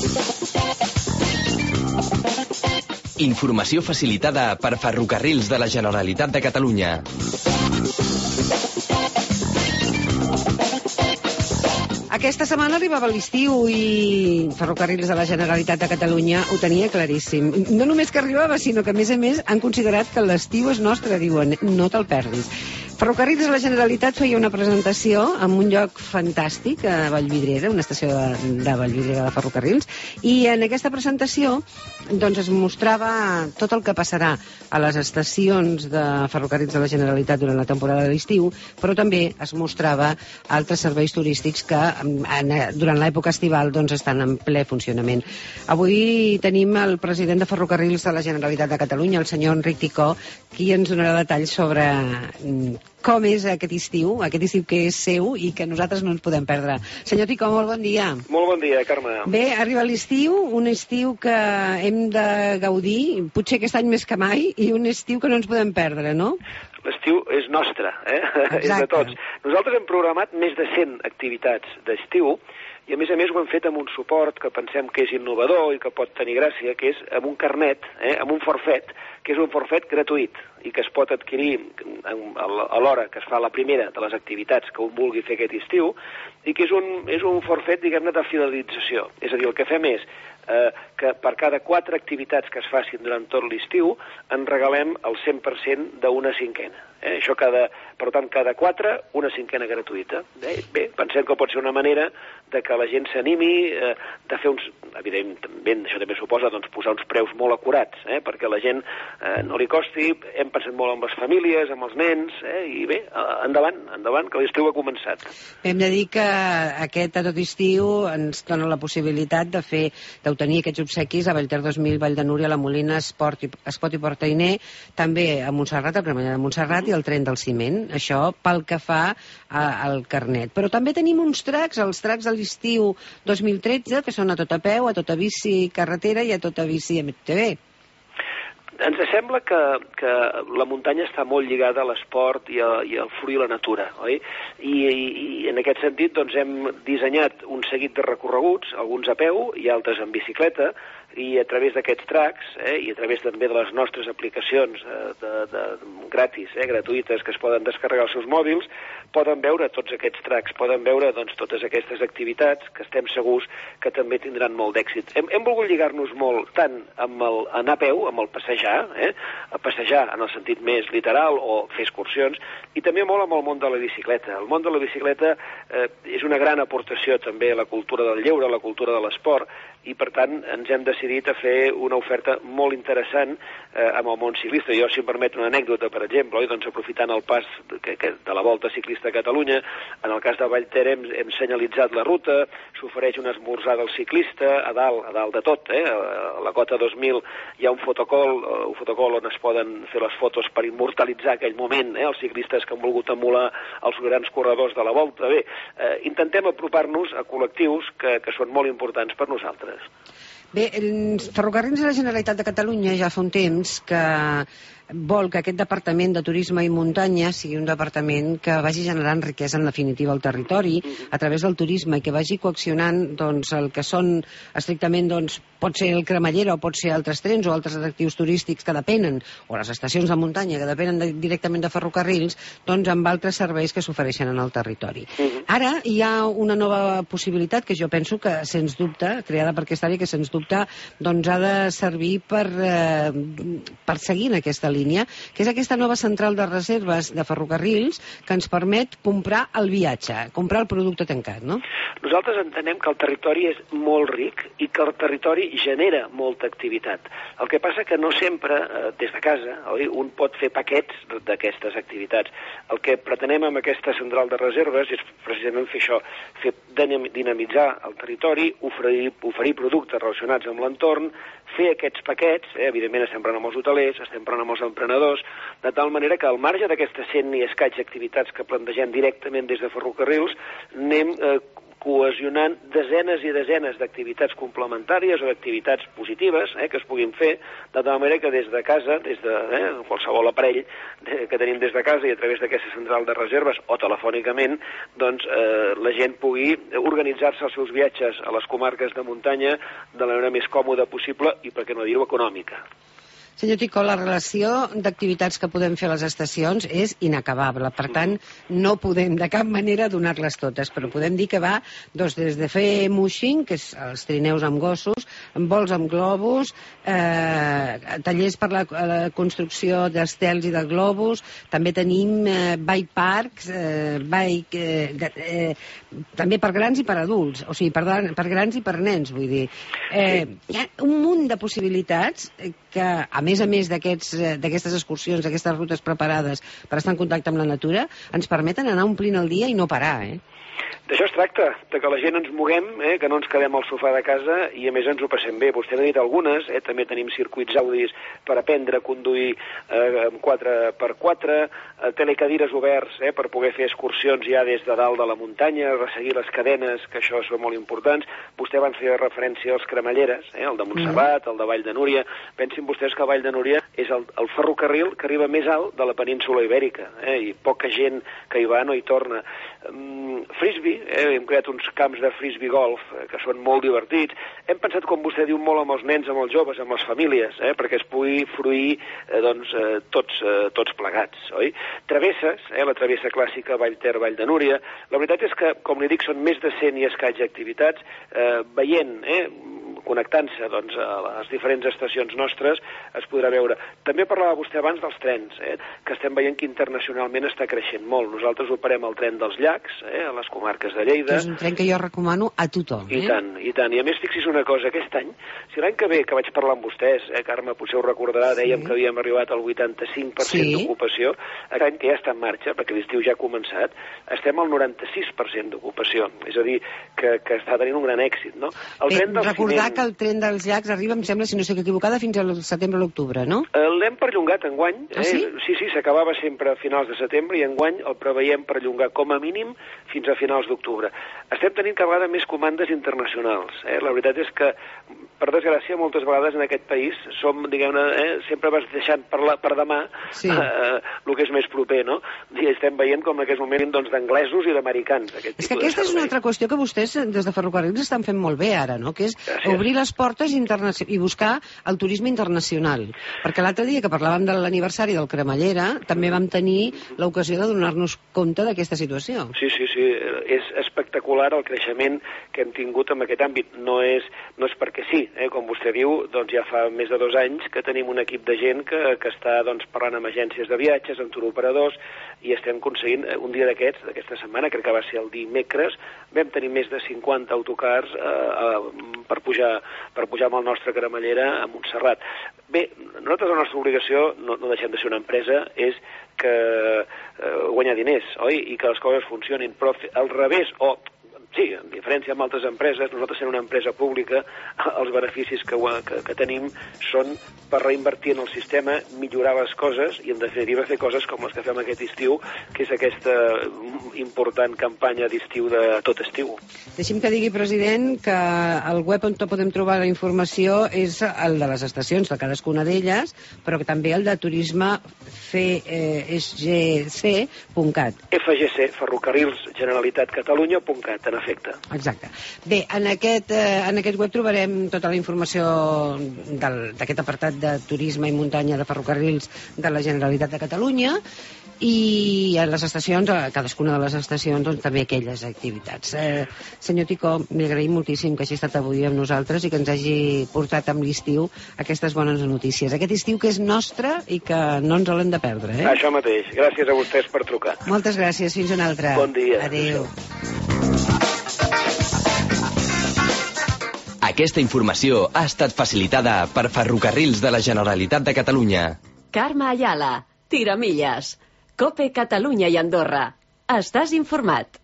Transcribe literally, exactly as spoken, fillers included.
Informació facilitada per Ferrocarrils de la Generalitat de Catalunya. Aquesta setmana arribava l'estiu i Ferrocarrils de la Generalitat de Catalunya ho tenia claríssim. No només que arribava, sinó que, a més a més, han considerat que l'estiu és nostre, diuen, no te'l perdis. Ferrocarrils de la Generalitat feia una presentació en un lloc fantàstic, a Vallvidrera, una estació de, de Vallvidrera de Ferrocarrils, i en aquesta presentació doncs, es mostrava tot el que passarà a les estacions de Ferrocarrils de la Generalitat durant la temporada de l'estiu, però també es mostrava altres serveis turístics que en, durant l'època estival doncs, estan en ple funcionament. Avui tenim el president de Ferrocarrils de la Generalitat de Catalunya, el senyor Enric Ticó, qui ens donarà detalls sobre com és aquest estiu, aquest estiu que és seu i que nosaltres no ens podem perdre. Senyor Ticó, molt bon dia. Molt bon dia, Carme. Bé, arriba l'estiu, un estiu que hem de gaudir, potser aquest any més que mai, i un estiu que no ens podem perdre, no? L'estiu és nostre, eh? És de tots. Nosaltres hem programat més de cent activitats d'estiu i, a més a més, ho hem fet amb un suport que pensem que és innovador i que pot tenir gràcia, que és amb un carnet, eh? amb un forfet, que és un forfet gratuït i que es pot adquirir a l'hora que es fa la primera de les activitats que un vulgui fer aquest estiu i que és un, és un forfet, diguem-ne, de fidelització. És a dir, el que fem és eh, que per cada quatre activitats que es facin durant tot l'estiu en regalem el cent per cent d'una cinquena. Eh? Això cada, per tant, cada quatre, una cinquena gratuïta. Eh? Bé, pensem que pot ser una manera de que la gent s'animi, eh, de fer uns... Evidentment, això també suposa doncs, posar uns preus molt acurats, eh? perquè la gent eh, no li costi, hem pensat molt amb les famílies, amb els nens, eh? i bé, endavant, endavant, que l'estiu ha començat. Hem de dir que aquest a tot estiu ens dona la possibilitat de fer, d'obtenir aquests obsequis a Vallter dos mil, Vall de Núria, la Molina, Esport i, Espot i Portainer, també a Montserrat, a Cremallera de Montserrat, i el tren del ciment, això pel que fa a, al carnet. Però també tenim uns tracks, els tracks de l'estiu dos mil tretze, que són a tot a peu, a tota bici carretera i a tota bici M T B. Ens sembla que, que la muntanya està molt lligada a l'esport i, a, i al fruir i la natura, oi? I, i, i en aquest sentit doncs, hem dissenyat un seguit de recorreguts, alguns a peu i altres en bicicleta, i a través d'aquests tracks eh, i a través també de les nostres aplicacions eh, de, de, gratis, eh, gratuïtes, que es poden descarregar als seus mòbils, poden veure tots aquests tracks, poden veure doncs, totes aquestes activitats que estem segurs que també tindran molt d'èxit. Hem, hem volgut lligar-nos molt tant amb el anar a peu, amb el passejar, eh, a passejar en el sentit més literal o fer excursions, i també molt amb el món de la bicicleta. El món de la bicicleta eh, és una gran aportació també a la cultura del lleure, a la cultura de l'esport, i per tant ens hem decidit a fer una oferta molt interessant eh, amb el món ciclista. Jo, si em permet una anècdota, per exemple, oi? Doncs aprofitant el pas que, que, de la Volta Ciclista a Catalunya, en el cas de Vallter hem, hem senyalitzat la ruta, s'ofereix un esmorzar del ciclista a dalt, a dalt de tot, eh? A la cota dos mil hi ha un fotocol, un fotocol on es poden fer les fotos per immortalitzar aquell moment, eh? Els ciclistes que han volgut emular els grans corredors de la Volta. Bé, eh, intentem apropar-nos a col·lectius que, que són molt importants per nosaltres. Bé, Ferrocarrils de la Generalitat de Catalunya ja fa un temps que vol que aquest departament de turisme i muntanya sigui un departament que vagi generant riquesa en definitiva al territori a través del turisme i que vagi coaccionant doncs, el que són estrictament doncs, pot ser el Cremallera o pot ser altres trens o altres atractius turístics que depenen, o les estacions de muntanya que depenen de, directament de ferrocarrils, doncs amb altres serveis que s'ofereixen en el territori. Ara hi ha una nova possibilitat que jo penso que, sens dubte, creada per aquesta àrea, que sens dubte doncs, ha de servir per, eh, per seguir en aquesta línia, que és aquesta nova central de reserves de ferrocarrils que ens permet comprar el viatge, comprar el producte tancat, no? Nosaltres entenem que el territori és molt ric i que el territori genera molta activitat. El que passa que no sempre, eh, des de casa, oi, un pot fer paquets d'aquestes activitats. El que pretenem amb aquesta central de reserves és precisament fer això, fer dinamitzar el territori, oferir, oferir productes relacionats amb l'entorn, fer aquests paquets, eh, evidentment estem parlant amb els hotelers, estem parlant amb els emprenedors, de tal manera que al marge d'aquestes cent i escaig activitats que plantegem directament des de ferrocarrils, anem eh, cohesionant desenes i desenes d'activitats complementàries o d'activitats positives eh, que es puguin fer, de tal manera que des de casa, des de eh, qualsevol aparell eh, que tenim des de casa i a través d'aquesta central de reserves o telefònicament, doncs eh, la gent pugui organitzar-se els seus viatges a les comarques de muntanya de la manera més còmoda possible i, per què no dir-ho, econòmica. Senyor Ticó, la relació d'activitats que podem fer a les estacions és inacabable. Per tant, no podem de cap manera donar-les totes, però podem dir que va doncs, des de fer mushing, que és els trineus amb gossos, vols amb globus, eh, tallers per la, la construcció d'estels i de globus, també tenim eh, bike parks, eh, bike, eh, eh, també per grans i per adults, o sigui, per, per grans i per nens, vull dir. Eh, hi ha un munt de possibilitats que, a més a més d'aquestes excursions, d'aquestes rutes preparades per estar en contacte amb la natura, ens permeten anar omplint el dia i no parar, eh? D'això es tracta, de que la gent ens moguem, eh, que no ens quedem al sofà de casa i a més ens ho passem bé. Vostè n'ha dit algunes, eh, també tenim circuits audis per aprendre a conduir eh, amb quatre per quatre, eh, telecadires oberts eh, per poder fer excursions ja des de dalt de la muntanya, resseguir les cadenes, que això són molt importants. Vostè van fer referència als cremalleres, eh, el de Montserrat, el de Vall de Núria. Pensin vostès que Vall de Núria és el, el ferrocarril que arriba més alt de la península ibèrica, eh, i poca gent que hi va no hi torna. Um, frisbee, eh, hem creat uns camps de frisbee golf eh, que són molt divertits. Hem pensat, com vostè diu, molt amb els nens, amb els joves, amb les famílies, eh, perquè es pugui fruir eh, doncs, eh, tots, eh, tots plegats, oi? Travesses, eh, la travessa clàssica Vallter, Vall de Núria. La veritat és que, com li dic, són més de cent i escaig activitats, eh, veient, eh, connectant-se doncs, a les diferents estacions nostres, es podrà veure. També parlava vostè abans dels trens, eh, que estem veient que internacionalment està creixent molt. Nosaltres operem el tren dels llacs, eh, a les comarques de Lleida. Que és un tren que jo recomano a tothom. Eh? I tant, i tant. I a més, fixi's una cosa, aquest any, si l'any que ve, que vaig parlar amb vostès, eh, Carme, potser ho recordarà, dèiem sí. que havíem arribat al vuitanta-cinc per cent sí. d'ocupació, aquest any que ja està en marxa, perquè l'estiu ja ha començat, estem al noranta-sis per cent d'ocupació. És a dir, que, que està tenint un gran èxit, no? El Bé, tren del recordar ciment... que el tren dels llacs arriba, em sembla, si no estic equivocada, fins al setembre o l'octubre, no? L'hem perllongat enguany. Eh? Ah, sí? Sí, sí, s'acabava sempre a finals de setembre i enguany el preveiem perllongar com a mínim fins a finals d'octubre. Estem tenint cada vegada més comandes internacionals. Eh? La veritat és que, per desgràcia, moltes vegades en aquest país som, diguem-ne, eh, sempre vas deixant per, la, per demà sí. eh, el que és més proper, no? I estem veient com en aquest moment doncs, d'anglesos i d'americans. És que aquesta és una altra qüestió que vostès des de Ferrocarrils estan fent molt bé ara, no? Que és Gràcies. obrir les portes i buscar el turisme internacional. Perquè l'altre dia que parlàvem de l'aniversari del Cremallera, també vam tenir l'ocasió de donar-nos compte d'aquesta situació. Sí, sí, sí. És espectacular el creixement que hem tingut en aquest àmbit. No és, no és perquè sí, eh? Com vostè diu, doncs ja fa més de dos anys que tenim un equip de gent que, que està doncs, parlant amb agències de viatges, amb turoperadors, i estem aconseguint un dia d'aquests, d'aquesta setmana, crec que va ser el dimecres, vam tenir més de cinquanta autocars eh, eh, per pujar per pujar amb el nostre Cremallera a Montserrat. Bé, nosaltres la nostra obligació, no, no deixem de ser una empresa, és que eh, guanyar diners, oi? I que les coses funcionin, però al revés, o... Sí, en diferència amb altres empreses, nosaltres sent una empresa pública, els beneficis que, que, que tenim són per reinvertir en el sistema, millorar les coses i, en definitiva, fer coses com les que fem aquest estiu, que és aquesta important campanya d'estiu de tot estiu. Deixi'm que digui, president, que el web on podem trobar la informació és el de les estacions, de cadascuna d'elles, però que també el de turisme f g c punt cat. F G C, Ferrocarrils Generalitat Catalunya punt cat, en efecte. Exacte. Bé, en aquest, eh, en aquest web trobarem tota la informació d'aquest apartat de turisme i muntanya de ferrocarrils de la Generalitat de Catalunya i a les estacions, a cadascuna de les estacions, doncs, també aquelles activitats. Eh, senyor Ticó, li agraïm moltíssim que hagi estat avui amb nosaltres i que ens hagi portat amb l'estiu aquestes bones notícies. Aquest estiu que és nostre i que no ens l'hem de perdre. Eh? Això mateix. Gràcies a vostès per trucar. Moltes gràcies. Fins una altra. Bon dia. Adéu. Aquesta informació ha estat facilitada per Ferrocarrils de la Generalitat de Catalunya. Carme Ayala, Tiramilles, COPE Catalunya i Andorra. Estàs informat.